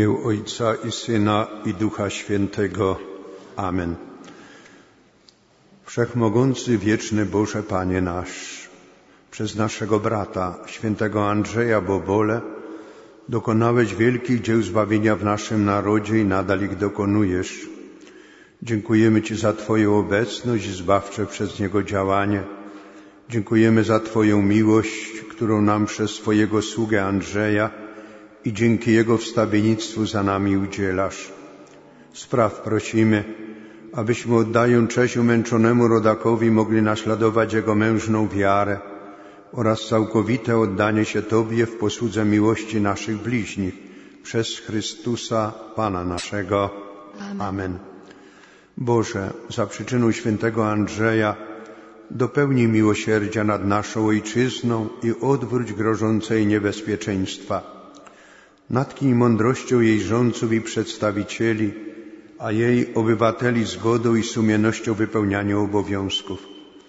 imię Ojca i Syna i Ducha Świętego. Amen. Wszechmogący, wieczny Boże, Panie nasz, przez naszego brata, świętego Andrzeja Bobole, dokonałeś wielkich dzieł zbawienia w naszym narodzie i nadal ich dokonujesz. Dziękujemy Ci za Twoją obecność i zbawcze przez niego działanie. Dziękujemy za Twoją miłość, którą nam przez swojego sługę Andrzeja i dzięki jego wstawiennictwu za nami udzielasz. Spraw prosimy, abyśmy, oddając cześć umęczonemu rodakowi, mogli naśladować jego mężną wiarę oraz całkowite oddanie się Tobie w posłudze miłości naszych bliźnich przez Chrystusa, Pana naszego. Amen. Boże, za przyczyną świętego Andrzeja dopełnij miłosierdzia nad naszą Ojczyzną i odwróć grożące jej niebezpieczeństwa. Natknij mądrością jej rządców i przedstawicieli, a jej obywateli zgodą i sumiennością wypełniania obowiązków.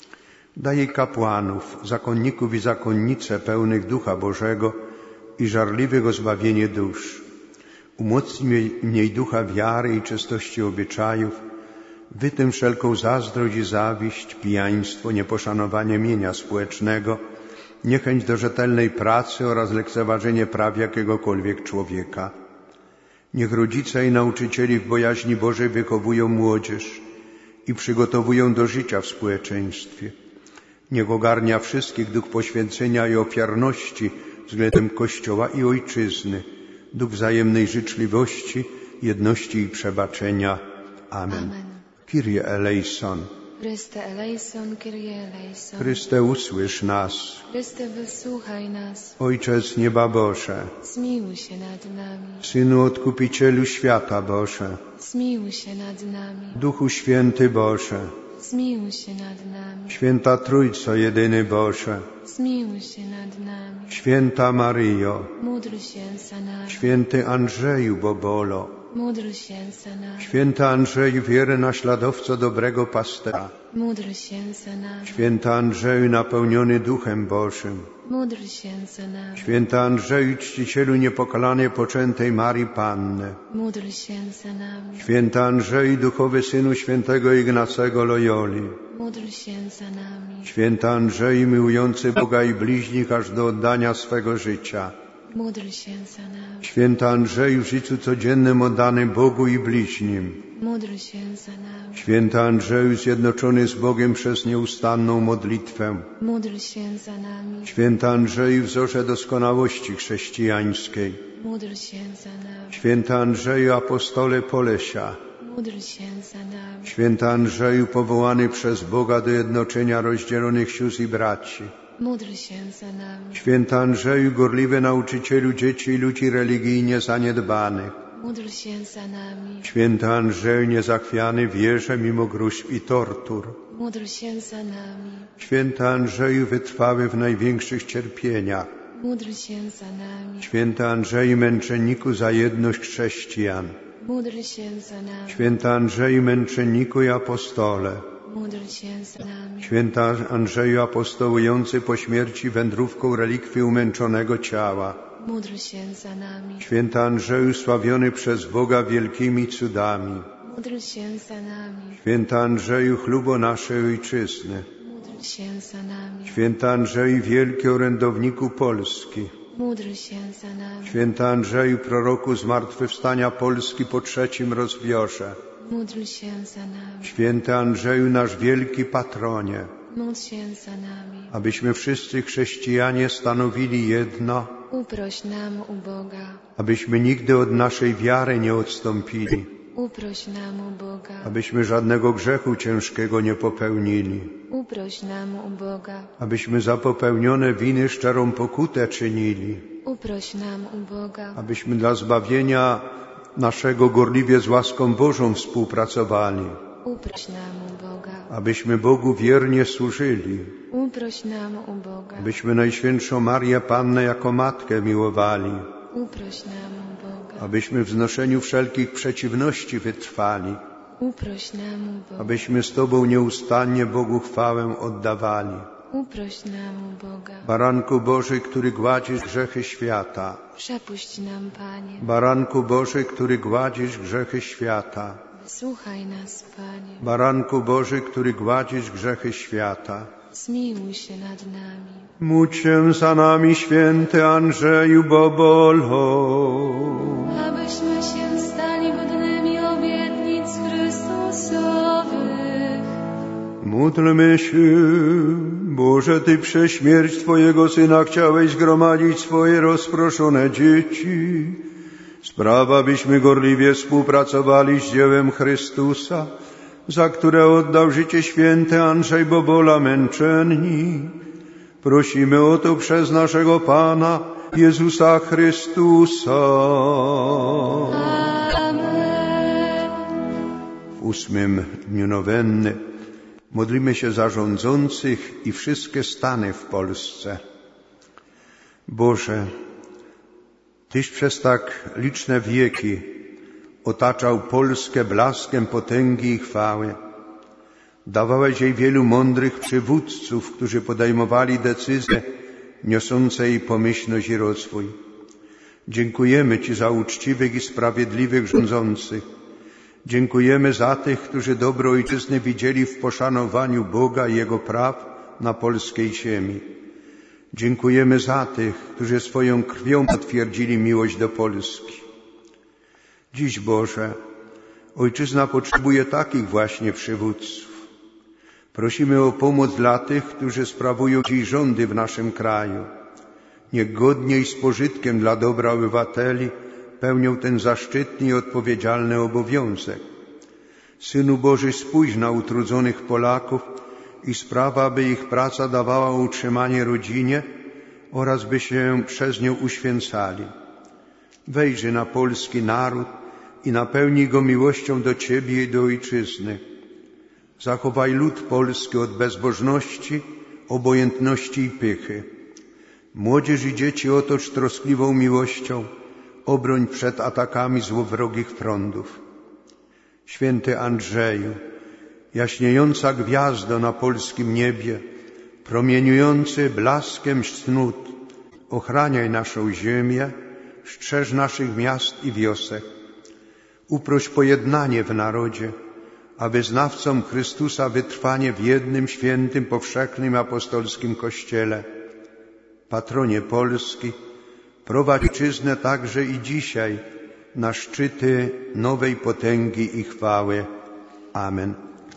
Daj jej kapłanów, zakonników i zakonnice pełnych Ducha Bożego i żarliwych o zbawienie dusz. Umocnij w niej ducha wiary i czystości obyczajów, wytym wszelką zazdrość i zawiść, pijaństwo, nieposzanowanie mienia społecznego, niechęć do rzetelnej pracy oraz lekceważenie praw jakiegokolwiek człowieka. Niech rodzice i nauczycieli w bojaźni Bożej wychowują młodzież i przygotowują do życia w społeczeństwie. Niech ogarnia wszystkich duch poświęcenia i ofiarności względem Kościoła i Ojczyzny, duch wzajemnej życzliwości, jedności i przebaczenia. Amen. Kyrie eleison. Chryste eleison, Kyrie eleison. Chryste, usłysz nas. Chryste, wysłuchaj nas. Ojcze z nieba Boże, Zmiłuj się nad nami. Synu Odkupicielu świata Boże, Zmiłuj się nad nami. Duchu Święty Boże, Zmiłuj się nad nami. Święta Trójco jedyny Boże, Zmiłuj się nad nami. Święta Maryjo, Módl się za nami. Święty Andrzeju Bobolo, Módl się za nami. Święty Andrzeju, wierny naśladowco dobrego pasterza, Módl się za nami. Święty Andrzeju, napełniony Duchem Bożym, Módl się za nami. Święty Andrzeju, czcicielu niepokalanie poczętej Marii Panny, Módl się za nami. Święty Andrzeju, duchowy synu świętego Ignacego Loyoli, Módl się za nami. Święty Andrzeju, miłujący Boga i bliźnich aż do oddania swego życia, Módl się za nami. Święty Andrzeju, w życiu codziennym oddany Bogu i bliźnim, Módl się za nami. Święty Andrzeju, zjednoczony z Bogiem przez nieustanną modlitwę, Módl się za nami. Święty Andrzeju, wzorze doskonałości chrześcijańskiej, Módl się za nami. Święty Andrzeju, apostole Polesia, Módl się za nami. Święty Andrzeju, powołany przez Boga do jednoczenia rozdzielonych sióstr i braci, Módl się za nami. Święty Andrzeju, gorliwy nauczycielu dzieci i ludzi religijnie zaniedbanych, Módl się za nami. Święty Andrzeju, niezachwiany wierze mimo gruźb i tortur, Módl się za nami. Święty Andrzeju, wytrwały w największych cierpieniach, Módl się za nami. Święty Andrzeju, męczenniku za jedność chrześcijan, Módl się za nami. Święty Andrzeju, męczenniku i apostole, Módl się za nami. Święty Andrzeju, apostołujący po śmierci wędrówką relikwii umęczonego ciała, Módl się za nami. Święty Andrzeju, sławiony przez Boga wielkimi cudami, Módl się za nami. Święty Andrzeju, chlubo naszej Ojczyzny, Módl się za nami. Święty Andrzeju, wielki orędowniku Polski, Módl się za nami. Święty Andrzeju, proroku zmartwychwstania Polski po trzecim rozbiorze, Módl się za nami. Święty Andrzeju, nasz wielki patronie, Módl się za nami. abyśmy wszyscy chrześcijanie stanowili jedno, Uproś nam u Boga. abyśmy nigdy od naszej wiary nie odstąpili, Uproś nam u Boga. abyśmy żadnego grzechu ciężkiego nie popełnili, Uproś nam u Boga. abyśmy za popełnione winy szczerą pokutę czynili, Uproś nam u Boga. abyśmy dla zbawienia naszego gorliwie z łaską Bożą współpracowali, Uproś nam u Boga. abyśmy Bogu wiernie służyli, Uproś nam u Boga. abyśmy Najświętszą Marię Pannę jako Matkę miłowali, Uproś nam u Boga. abyśmy w znoszeniu wszelkich przeciwności wytrwali, Uproś nam u Boga. abyśmy z Tobą nieustannie Bogu chwałę oddawali. Uproś nam u Boga. Baranku Boży, który gładzisz grzechy świata. Przepuść nam, Panie. Baranku Boży, który gładzisz grzechy świata. Wysłuchaj nas, Panie. Baranku Boży, który gładzisz grzechy świata. Zmiłuj się nad nami. Módl się za nami, święty Andrzeju Bobolo. Abyśmy się stali godnymi obietnic Chrystusowych. Módlmy się, Boże, Ty przez śmierć Twojego Syna chciałeś zgromadzić swoje rozproszone dzieci. Spraw, abyśmy gorliwie współpracowali z dziełem Chrystusa, za które oddał życie święty Andrzej Bobola męczennik. Prosimy o to przez naszego Pana Jezusa Chrystusa. Amen. W 8. dniu nowenny modlimy się za rządzących i wszystkie stany w Polsce. Boże, Tyś przez tak liczne wieki otaczał Polskę blaskiem potęgi i chwały. Dawałeś jej wielu mądrych przywódców, którzy podejmowali decyzje niosące jej pomyślność i rozwój. Dziękujemy Ci za uczciwych i sprawiedliwych rządzących. Dziękujemy za tych, którzy dobro ojczyzny widzieli w poszanowaniu Boga i Jego praw na polskiej ziemi. Dziękujemy za tych, którzy swoją krwią potwierdzili miłość do Polski. Dziś, Boże, ojczyzna potrzebuje takich właśnie przywódców. Prosimy o pomoc dla tych, którzy sprawują dziś rządy w naszym kraju. Niech godnie i z pożytkiem dla dobra obywateli pełnią ten zaszczytny i odpowiedzialny obowiązek. Synu Boży, spójrz na utrudzonych Polaków i spraw, aby ich praca dawała utrzymanie rodzinie oraz by się przez nią uświęcali. Wejrzyj na polski naród i napełnij go miłością do Ciebie i do ojczyzny. Zachowaj lud polski od bezbożności, obojętności i pychy. Młodzież i dzieci otocz troskliwą miłością, obroń przed atakami złowrogich prądów. Święty Andrzeju, jaśniejąca gwiazdo na polskim niebie, promieniujący blaskiem cnót, ochraniaj naszą ziemię, strzeż naszych miast i wiosek. Uproś pojednanie w narodzie, a wyznawcom Chrystusa wytrwanie w jednym świętym, powszechnym apostolskim Kościele. Patronie Polski, prowadź ojczyznę także i dzisiaj na szczyty nowej potęgi i chwały. Amen.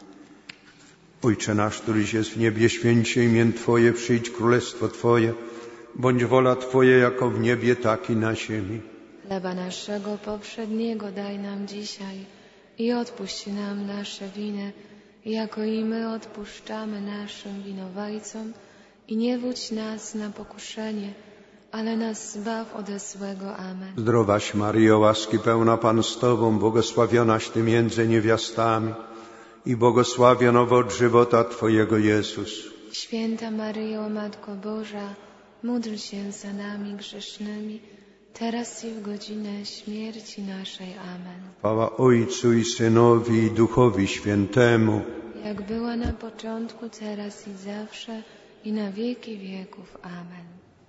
Ojcze nasz, któryś jest w niebie, święć się imię Twoje, przyjdź królestwo Twoje, bądź wola Twoja jako w niebie, tak i na ziemi. Chleba naszego powszedniego daj nam dzisiaj i odpuść nam nasze winy, jako i my odpuszczamy naszym winowajcom. I nie wódź nas na pokuszenie, ale nas zbaw ode złego. Amen. Zdrowaś Maryjo, łaski pełna Pan z Tobą, błogosławionaś Ty między niewiastami i błogosławion owoc żywota Twojego Jezus. Święta Maryjo, Matko Boża, módl się za nami grzesznymi, teraz i w godzinę śmierci naszej. Amen. Chwała Ojcu i Synowi i Duchowi Świętemu. Jak była na początku, teraz i zawsze, i na wieki wieków. Amen.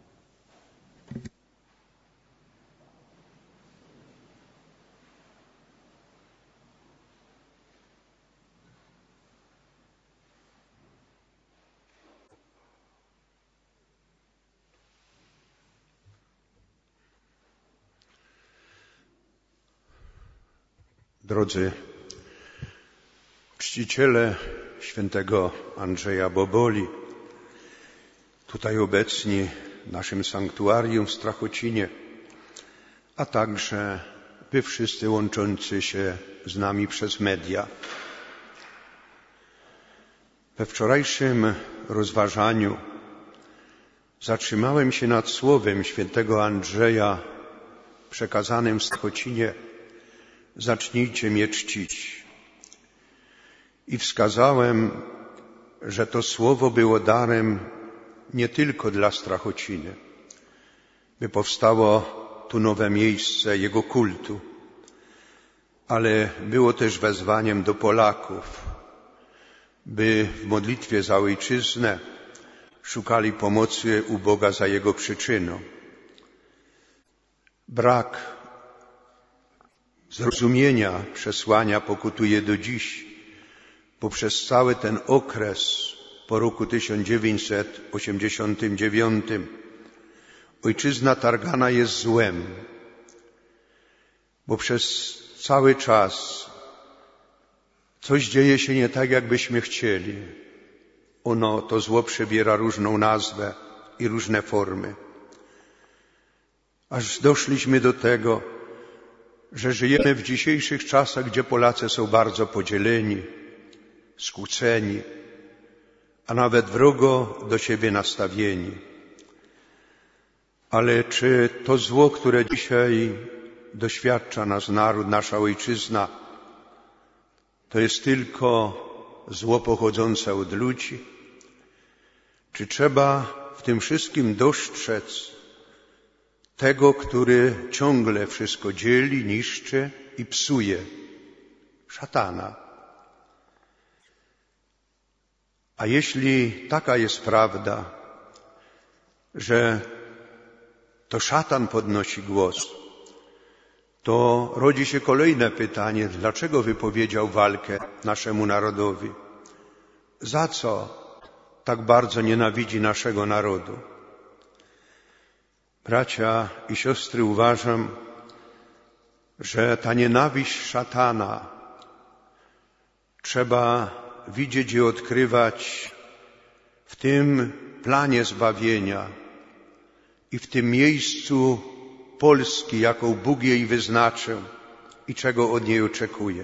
Drodzy czciciele świętego Andrzeja Boboli, tutaj obecni w naszym sanktuarium w Strachocinie, a także Wy wszyscy łączący się z nami przez media. We wczorajszym rozważaniu zatrzymałem się nad słowem świętego Andrzeja przekazanym w Strachocinie: zacznijcie mnie czcić. I wskazałem, że to słowo było darem nie tylko dla Strachociny, by powstało tu nowe miejsce Jego kultu, ale było też wezwaniem do Polaków, by w modlitwie za ojczyznę szukali pomocy u Boga za jego przyczyną. Brak zrozumienia przesłania pokutuje do dziś poprzez cały ten okres po roku 1989. Ojczyzna targana jest złem, bo przez cały czas coś dzieje się nie tak, jakbyśmy chcieli. To zło przybiera różną nazwę i różne formy. Aż doszliśmy do tego, że żyjemy w dzisiejszych czasach, gdzie Polacy są bardzo podzieleni, skłóceni, a nawet wrogo do siebie nastawieni. Ale czy to zło, które dzisiaj doświadcza nasz naród, nasza ojczyzna, to jest tylko zło pochodzące od ludzi? Czy trzeba w tym wszystkim dostrzec tego, który ciągle wszystko dzieli, niszczy i psuje? Szatana. A jeśli taka jest prawda, że to szatan podnosi głos, to rodzi się kolejne pytanie, dlaczego wypowiedział walkę naszemu narodowi? Za co tak bardzo nienawidzi naszego narodu? Bracia i siostry, uważam, że ta nienawiść szatana trzeba widzieć i odkrywać w tym planie zbawienia i w tym miejscu Polski, jaką Bóg jej wyznaczył i czego od niej oczekuje.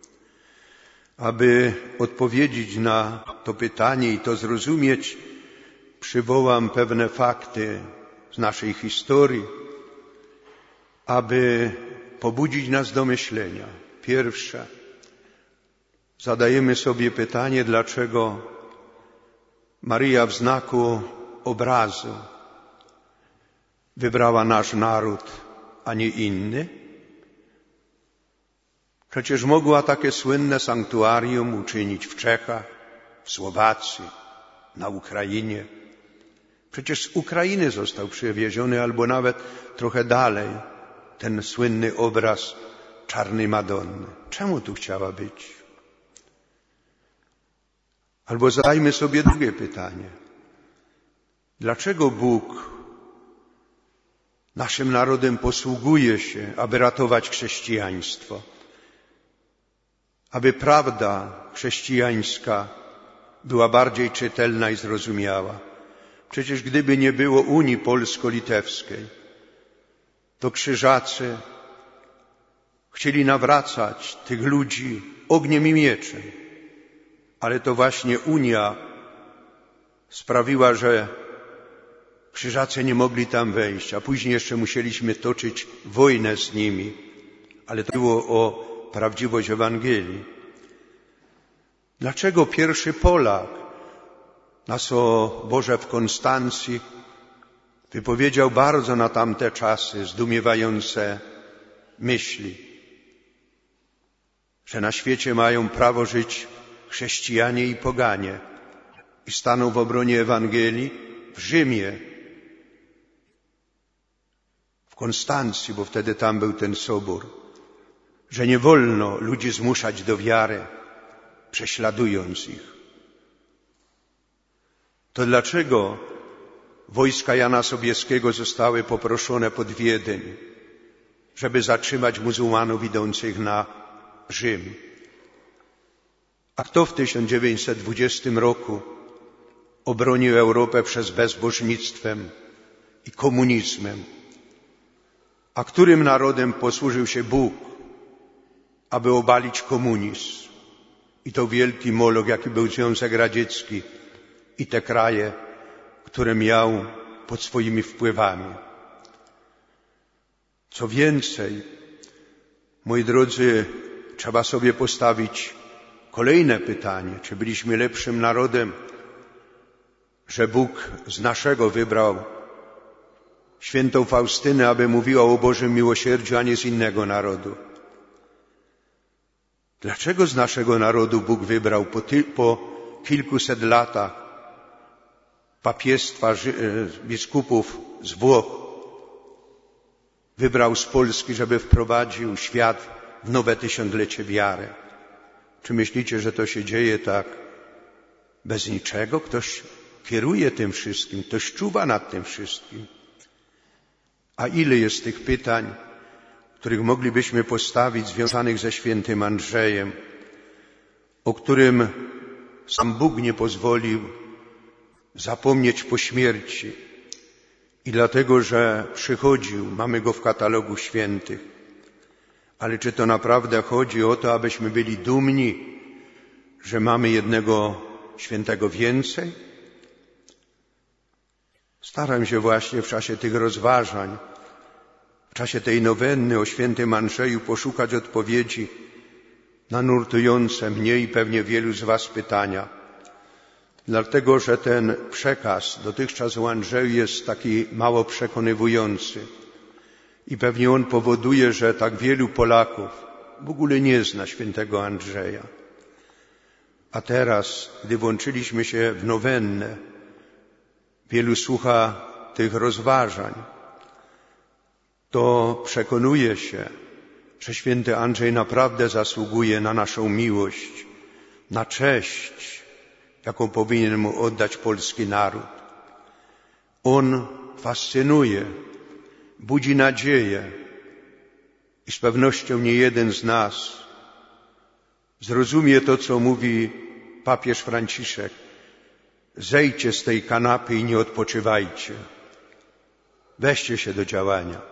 Aby odpowiedzieć na to pytanie i to zrozumieć, przywołam pewne fakty z naszej historii, aby pobudzić nas do myślenia. Pierwsze, zadajemy sobie pytanie, dlaczego Maryja w znaku obrazu wybrała nasz naród, a nie inny? Przecież mogła takie słynne sanktuarium uczynić w Czechach, w Słowacji, na Ukrainie. Przecież z Ukrainy został przywieziony, albo nawet trochę dalej, ten słynny obraz Czarnej Madonny. Czemu tu chciała być? Albo zadajmy sobie drugie pytanie. Dlaczego Bóg naszym narodem posługuje się, aby ratować chrześcijaństwo? Aby prawda chrześcijańska była bardziej czytelna i zrozumiała. Przecież gdyby nie było Unii Polsko-Litewskiej, to krzyżacy chcieli nawracać tych ludzi ogniem i mieczem. Ale to właśnie Unia sprawiła, że krzyżacy nie mogli tam wejść, a później jeszcze musieliśmy toczyć wojnę z nimi. Ale to było o prawdziwość Ewangelii. Dlaczego pierwszy Polak na soborze w Konstancji wypowiedział bardzo na tamte czasy zdumiewające myśli, że na świecie mają prawo żyć chrześcijanie i poganie, i stanął w obronie Ewangelii w Rzymie, w Konstancji, bo wtedy tam był ten sobór, że nie wolno ludzi zmuszać do wiary, prześladując ich. To dlaczego wojska Jana Sobieskiego zostały poproszone pod Wiedeń, żeby zatrzymać muzułmanów idących na Rzym? A kto w 1920 roku obronił Europę przed bezbożnictwem i komunizmem? A którym narodem posłużył się Bóg, aby obalić komunizm i to wielki moloch, jaki był Związek Radziecki i te kraje, które miał pod swoimi wpływami? Co więcej, moi drodzy, trzeba sobie postawić kolejne pytanie, czy byliśmy lepszym narodem, że Bóg z naszego wybrał świętą Faustynę, aby mówiła o Bożym miłosierdziu, a nie z innego narodu? Dlaczego z naszego narodu Bóg wybrał po kilkuset latach papiestwa biskupów z Włoch wybrał z Polski, żeby wprowadził świat w nowe tysiąclecie wiary. Czy myślicie, że to się dzieje tak bez niczego? Ktoś kieruje tym wszystkim, ktoś czuwa nad tym wszystkim. A ile jest tych pytań, których moglibyśmy postawić, związanych ze świętym Andrzejem, o którym sam Bóg nie pozwolił zapomnieć po śmierci i dlatego, że przychodził, mamy go w katalogu świętych. Ale czy to naprawdę chodzi o to, abyśmy byli dumni, że mamy jednego świętego więcej? Staram się właśnie w czasie tych rozważań, w czasie tej nowenny o świętym Andrzeju poszukać odpowiedzi na nurtujące mnie i pewnie wielu z was pytania. Dlatego, że ten przekaz dotychczas o Andrzeju jest taki mało przekonywujący i pewnie on powoduje, że tak wielu Polaków w ogóle nie zna świętego Andrzeja. A teraz, gdy włączyliśmy się w nowennę, wielu słucha tych rozważań, to przekonuje się, że święty Andrzej naprawdę zasługuje na naszą miłość, na cześć, jaką powinien mu oddać polski naród. On fascynuje, budzi nadzieję i z pewnością nie jeden z nas zrozumie to, co mówi papież Franciszek. Zejdźcie z tej kanapy i nie odpoczywajcie. Weźcie się do działania.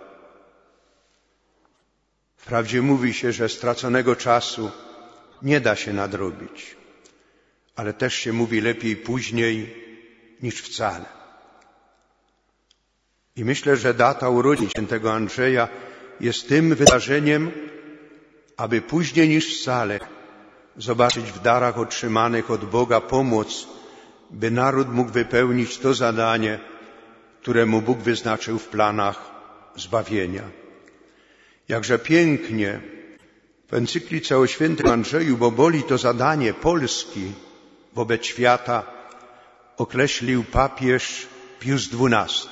Wprawdzie mówi się, że straconego czasu nie da się nadrobić, ale też się mówi lepiej później niż wcale. I myślę, że data urodzin świętego Andrzeja jest tym wydarzeniem, aby później niż wcale zobaczyć w darach otrzymanych od Boga pomoc, by naród mógł wypełnić to zadanie, które mu Bóg wyznaczył w planach zbawienia. Jakże pięknie w encyklice o świętym Andrzeju Boboli to zadanie Polski wobec świata określił papież Pius XII.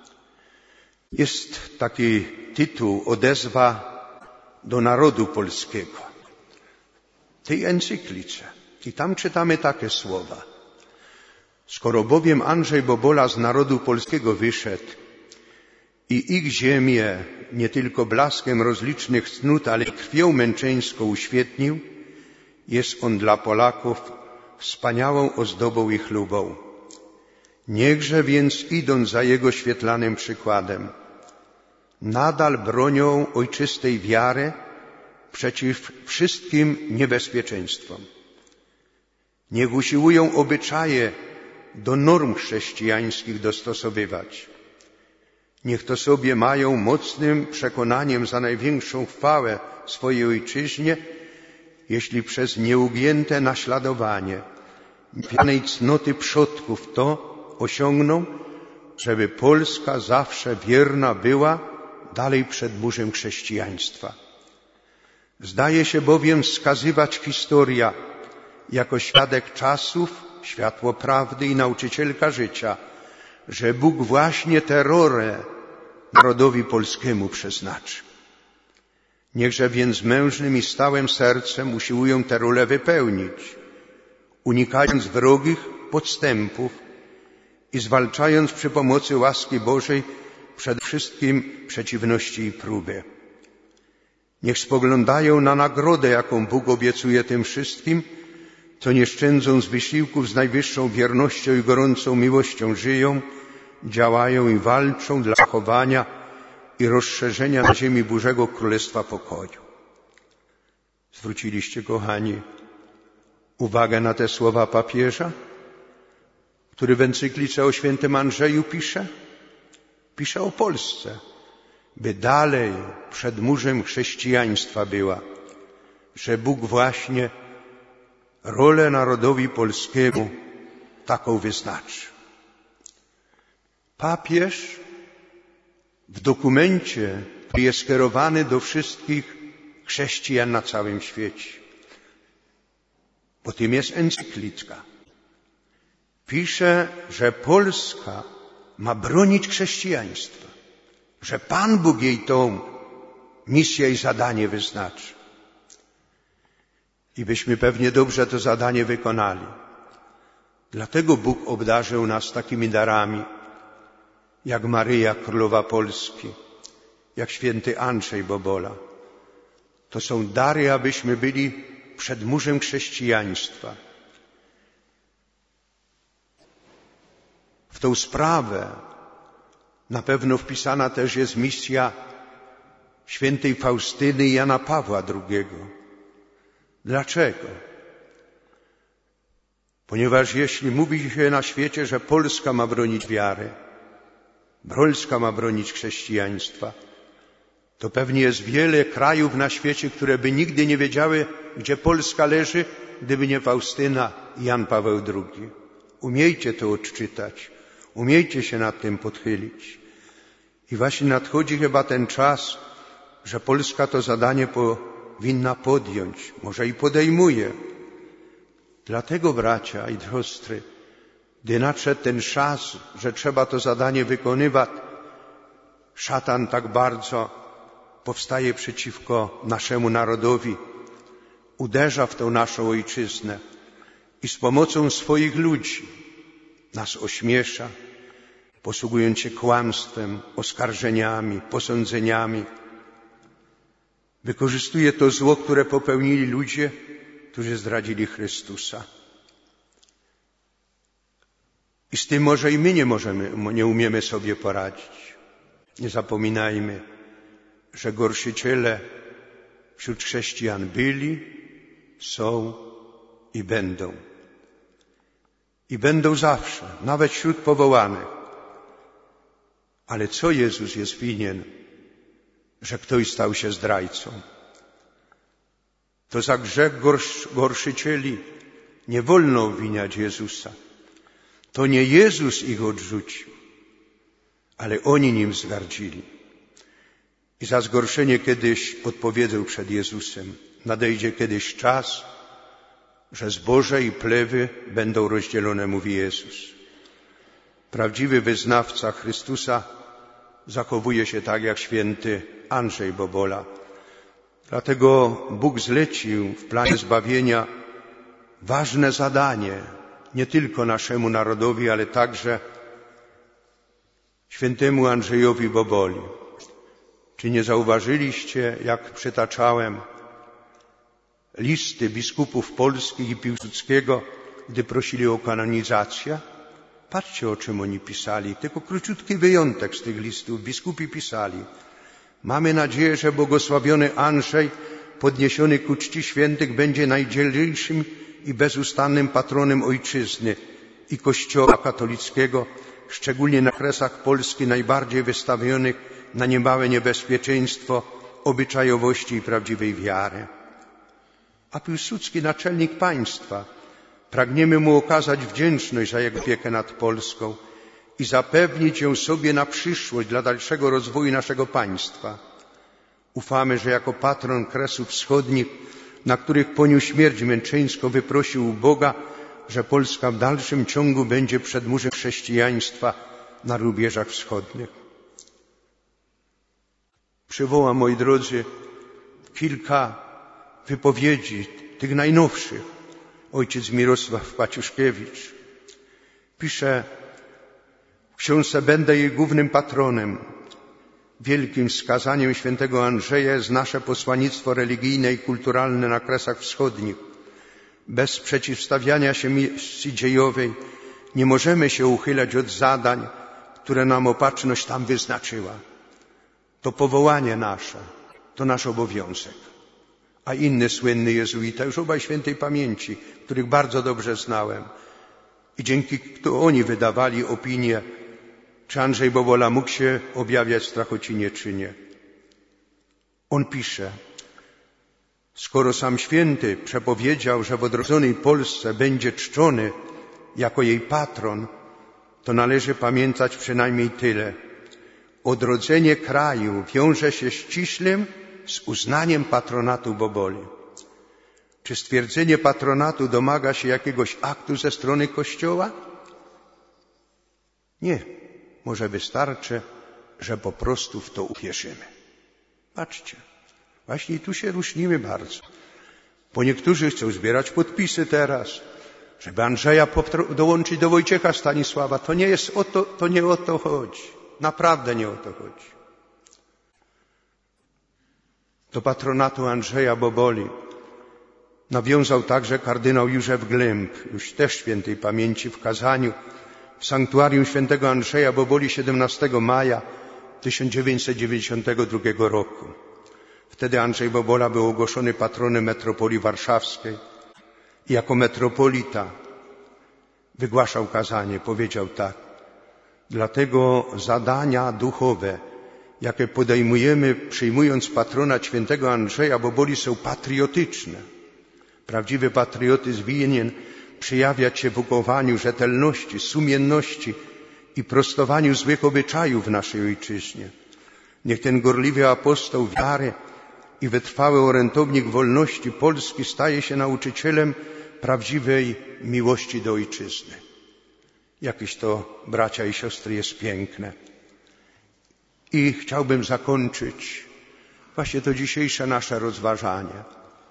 Jest taki tytuł, odezwa do narodu polskiego. W tej encyklice. I tam czytamy takie słowa. Skoro bowiem Andrzej Bobola z narodu polskiego wyszedł i ich ziemię nie tylko blaskiem rozlicznych cnót, ale i krwią męczeńską uświetnił, jest on dla Polaków wspaniałą ozdobą i chlubą. Niechże więc, idąc za jego świetlanym przykładem, nadal bronią ojczystej wiary przeciw wszystkim niebezpieczeństwom. Niech usiłują obyczaje do norm chrześcijańskich dostosowywać. Niech to sobie mają mocnym przekonaniem za największą chwałę swojej ojczyźnie, jeśli przez nieugięte naśladowanie pianej cnoty przodków to osiągną, żeby Polska zawsze wierna była dalej przed burzem chrześcijaństwa. Zdaje się bowiem wskazywać historia jako świadek czasów, światło prawdy i nauczycielka życia, że Bóg właśnie tę rolę narodowi polskiemu przeznaczył. Niechże więc mężnym i stałym sercem usiłują tę rolę wypełnić, unikając wrogich podstępów i zwalczając przy pomocy łaski Bożej przede wszystkim przeciwności i próby. Niech spoglądają na nagrodę, jaką Bóg obiecuje tym wszystkim, co nie szczędząc wysiłków z najwyższą wiernością i gorącą miłością żyją, działają i walczą dla zachowania i rozszerzenia na ziemi Bożego Królestwa Pokoju. Zwróciliście, kochani, uwagę na te słowa papieża, który w encyklice o świętym Andrzeju pisze? Pisze o Polsce, by dalej przed murzem chrześcijaństwa była, że Bóg właśnie rolę narodowi polskiemu taką wyznaczy. Papież w dokumencie, który jest skierowany do wszystkich chrześcijan na całym świecie, bo tym jest encyklika, pisze, że Polska ma bronić chrześcijaństwa, że Pan Bóg jej tą misję i zadanie wyznaczy. I byśmy pewnie dobrze to zadanie wykonali. Dlatego Bóg obdarzył nas takimi darami, jak Maryja, Królowa Polski, jak święty Andrzej Bobola. To są dary, abyśmy byli przedmurzem chrześcijaństwa. W tą sprawę na pewno wpisana też jest misja świętej Faustyny i Jana Pawła II. Dlaczego? Ponieważ jeśli mówi się na świecie, że Polska ma bronić wiary, Polska ma bronić chrześcijaństwa, to pewnie jest wiele krajów na świecie, które by nigdy nie wiedziały, gdzie Polska leży, gdyby nie Faustyna i Jan Paweł II. Umiejcie to odczytać, umiejcie się nad tym pochylić. I właśnie nadchodzi chyba ten czas, że Polska to zadanie powinna podjąć, może i podejmuje. Dlatego, bracia i siostry, gdy nadszedł ten czas, że trzeba to zadanie wykonywać, szatan tak bardzo powstaje przeciwko naszemu narodowi, uderza w tą naszą ojczyznę i z pomocą swoich ludzi nas ośmiesza, posługując się kłamstwem, oskarżeniami, posądzeniami. Wykorzystuje to zło, które popełnili ludzie, którzy zdradzili Chrystusa. I z tym może i my nie umiemy sobie poradzić. Nie zapominajmy, że gorszyciele wśród chrześcijan byli, są i będą. I będą zawsze, nawet wśród powołanych. Ale co Jezus jest winien, że ktoś stał się zdrajcą? To za grzech gorszycieli nie wolno obwiniać Jezusa. To nie Jezus ich odrzucił, ale oni nim wzgardzili. I za zgorszenie kiedyś odpowiedzą przed Jezusem. Nadejdzie kiedyś czas, że zboże i plewy będą rozdzielone, mówi Jezus. Prawdziwy wyznawca Chrystusa zachowuje się tak jak święty Andrzej Bobola. Dlatego Bóg zlecił w planie zbawienia ważne zadanie nie tylko naszemu narodowi, ale także świętemu Andrzejowi Boboli. Czy nie zauważyliście, jak przytaczałem listy biskupów polskich i Piłsudskiego, gdy prosili o kanonizację? Patrzcie, o czym oni pisali. Tylko króciutki wyjątek z tych listów. Biskupi pisali: mamy nadzieję, że błogosławiony Andrzej, podniesiony ku czci świętych, będzie najdzielniejszym i bezustannym patronem ojczyzny i Kościoła katolickiego, szczególnie na kresach Polski najbardziej wystawionych na niemałe niebezpieczeństwo obyczajowości i prawdziwej wiary. A Piłsudski, naczelnik państwa, pragniemy mu okazać wdzięczność za jego opiekę nad Polską i zapewnić ją sobie na przyszłość dla dalszego rozwoju naszego państwa. Ufamy, że jako patron Kresów Wschodnich, na których poniósł śmierć męczeńską, wyprosił u Boga, że Polska w dalszym ciągu będzie przedmurzem chrześcijaństwa na rubieżach wschodnich. Przywołam, moi drodzy, kilka wypowiedzi, tych najnowszych. Ojciec Mirosław Paciuszkiewicz pisze w książce: będę jej głównym patronem. Wielkim wskazaniem świętego Andrzeja jest nasze posłannictwo religijne i kulturalne na Kresach Wschodnich. Bez przeciwstawiania się misji dziejowej nie możemy się uchylać od zadań, które nam Opatrzność tam wyznaczyła. To powołanie nasze, to nasz obowiązek. A inny słynny jezuita, już obaj świętej pamięci, których bardzo dobrze znałem i dzięki którym oni wydawali opinię, czy Andrzej Bobola mógł się objawiać w Strachocinie, czy nie. On pisze: skoro sam święty przepowiedział, że w odrodzonej Polsce będzie czczony jako jej patron, to należy pamiętać przynajmniej tyle. Odrodzenie kraju wiąże się ściślym z uznaniem patronatu Boboli. Czy stwierdzenie patronatu domaga się jakiegoś aktu ze strony Kościoła? Nie, może wystarczy, że po prostu w to uwierzymy. Patrzcie, właśnie tu się różnimy bardzo. Bo niektórzy chcą zbierać podpisy teraz, żeby Andrzeja dołączyć do Wojciecha Stanisława. To nie o to chodzi. Naprawdę nie o to chodzi. Do patronatu Andrzeja Boboli nawiązał także kardynał Józef Glemp, już też świętej pamięci, w kazaniu w sanktuarium świętego Andrzeja Boboli 17 maja 1992 roku. Wtedy Andrzej Bobola był ogłoszony patronem metropolii warszawskiej i jako metropolita wygłaszał kazanie. Powiedział tak: dlatego zadania duchowe, jakie podejmujemy, przyjmując patronat świętego Andrzeja Boboli, są patriotyczne. Prawdziwy patriotyzm winien przejawiać się w uchowaniu rzetelności, sumienności i prostowaniu złych obyczajów w naszej ojczyźnie. Niech ten gorliwy apostoł wiary i wytrwały orędownik wolności Polski staje się nauczycielem prawdziwej miłości do ojczyzny. Jakieś to, bracia i siostry, jest piękne. I chciałbym zakończyć właśnie to dzisiejsze nasze rozważanie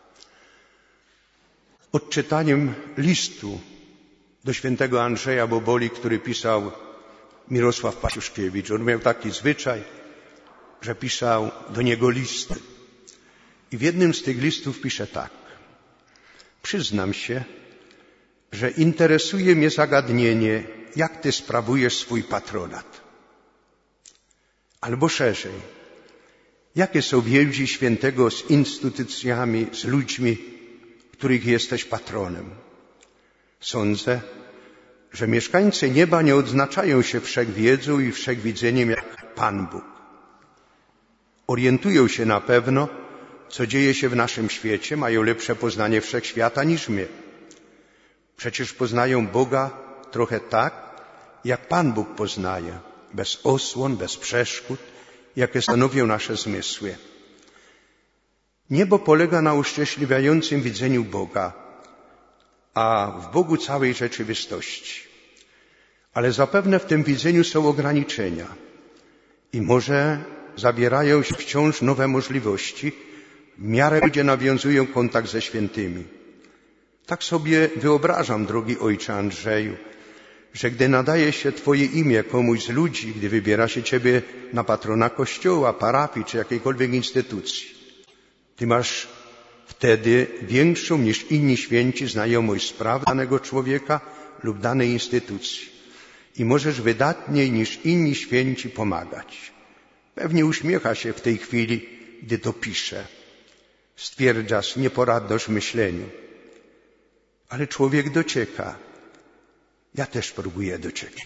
odczytaniem listu do świętego Andrzeja Boboli, który pisał Mirosław Pasiuszkiewicz. On miał taki zwyczaj, że pisał do niego listy. I w jednym z tych listów pisze tak: przyznam się, że interesuje mnie zagadnienie, jak ty sprawujesz swój patronat. Albo szerzej, jakie są więzi świętego z instytucjami, z ludźmi, których jesteś patronem. Sądzę, że mieszkańcy nieba nie odznaczają się wszechwiedzą i wszechwidzeniem jak Pan Bóg. Orientują się na pewno, co dzieje się w naszym świecie, mają lepsze poznanie wszechświata niż my. Przecież poznają Boga trochę tak, jak Pan Bóg poznaje, bez osłon, bez przeszkód, jakie stanowią nasze zmysły. Niebo polega na uszczęśliwiającym widzeniu Boga, a w Bogu całej rzeczywistości. Ale zapewne w tym widzeniu są ograniczenia i może zabierają się wciąż nowe możliwości, w miarę ludzie nawiązują kontakt ze świętymi. Tak sobie wyobrażam, drogi ojcze Andrzeju, że gdy nadaje się Twoje imię komuś z ludzi, gdy wybiera się Ciebie na patrona kościoła, parafii czy jakiejkolwiek instytucji, Ty masz wtedy większą niż inni święci znajomość spraw danego człowieka lub danej instytucji i możesz wydatniej niż inni święci pomagać. Pewnie uśmiecha się w tej chwili, gdy to pisze. Stwierdzasz nieporadność w myśleniu. Ale człowiek docieka. Ja też próbuję dociekać.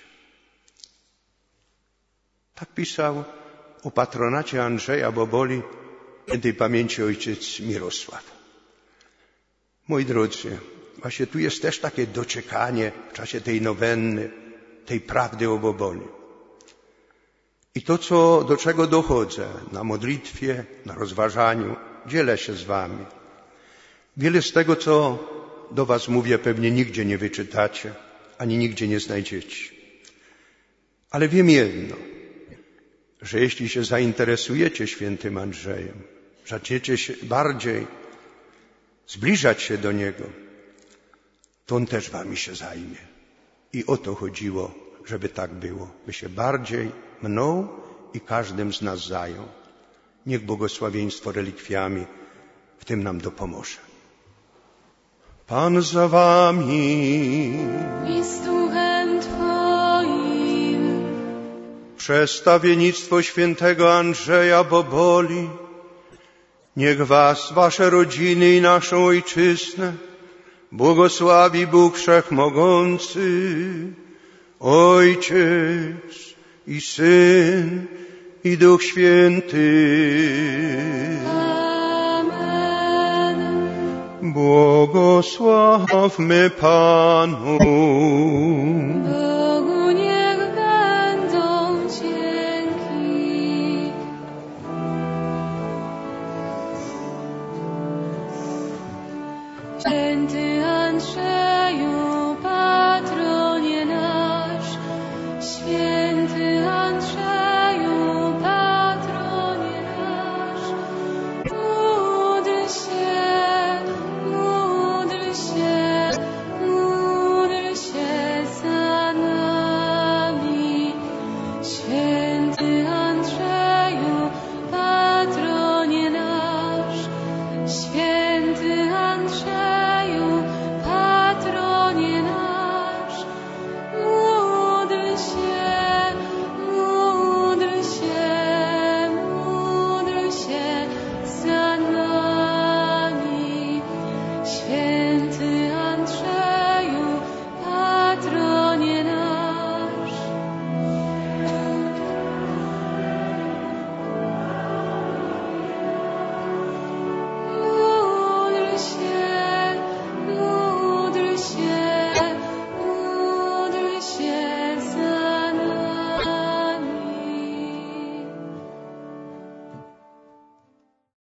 Tak pisał o patronacie Andrzeja Boboli świętej pamięci ojciec Mirosław. Moi drodzy, właśnie tu jest też takie dociekanie w czasie tej nowenny, tej prawdy o Boboli. I to, do czego dochodzę na modlitwie, na rozważaniu, dzielę się z Wami. Wiele z tego, co do Was mówię, pewnie nigdzie nie wyczytacie, ani nigdzie nie znajdziecie. Ale wiem jedno, że jeśli się zainteresujecie świętym Andrzejem, zaczniecie się bardziej zbliżać się do Niego, to On też Wami się zajmie. I o to chodziło, żeby tak było, by się bardziej mną i każdym z nas zajął. Niech błogosławieństwo relikwiami w tym nam dopomoże. Pan za Wami i z duchem Twoim. Przestawiennictwo świętego Andrzeja Boboli niech Was, Wasze rodziny i naszą ojczyznę błogosławi Bóg Wszechmogący, Ojciec i Syn i Duch Święty. Błogosławmy Panu. Bogu niech będą dzięki. Święty Andrzej